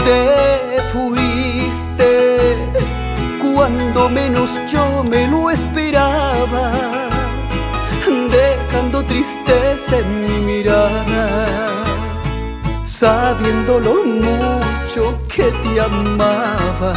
Te fuiste cuando menos yo me lo esperaba, dejando tristeza en mi mirada, sabiendo lo mucho que te amaba.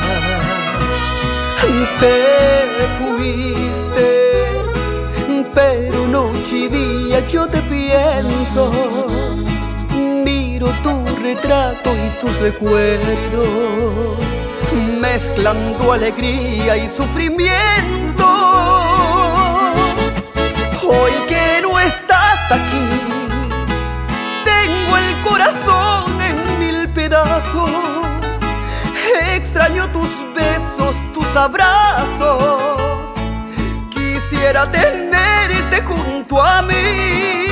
Te fuiste, pero noche y día yo te pienso. Miro tu retrato y tus recuerdos, mezclando alegría y sufrimiento. Hoy que no estás aquí, tengo el corazón en mil pedazos. Extraño tus besos, tus abrazos. Quisiera tenerte junto a mí.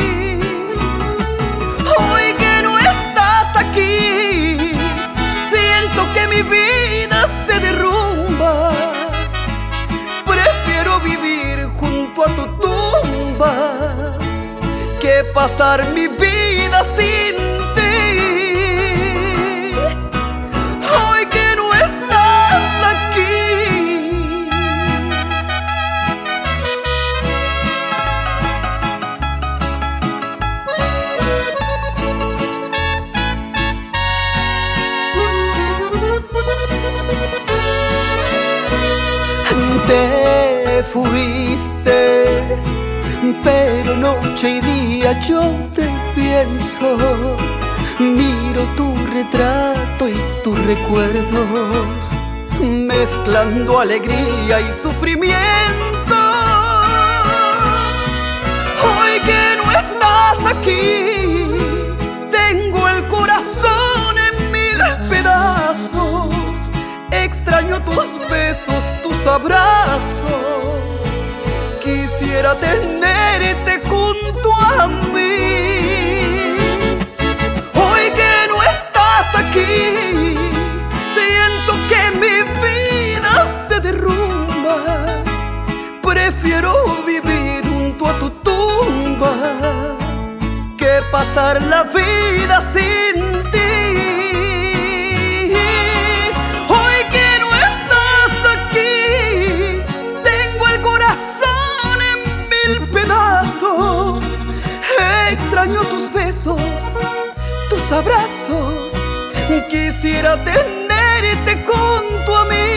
Hoy que no estás aquí, siento que mi vida se derrumba. Prefiero vivir junto a tu tumba que pasar mi vida sin ti. Hoy que no estás aquí. Te fuiste, pero noche y día yo te pienso. Miro tu retrato y tus recuerdos, mezclando alegría y sufrimiento. Hoy que no estás aquí, tengo el corazón en mil pedazos. Extraño tus besos, tus abrazos. Quisiera tenerte junto a mí. Hoy que no estás aquí, siento que mi vida se derrumba. Prefiero vivir junto a tu tumba que pasar la vida sin ti. Extraño tus besos, tus abrazos. Quisiera tenerte junto a mí.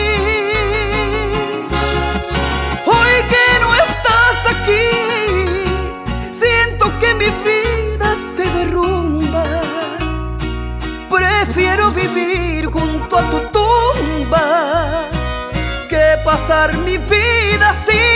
Hoy que no estás aquí, siento que mi vida se derrumba. Prefiero vivir junto a tu tumba que pasar mi vida sin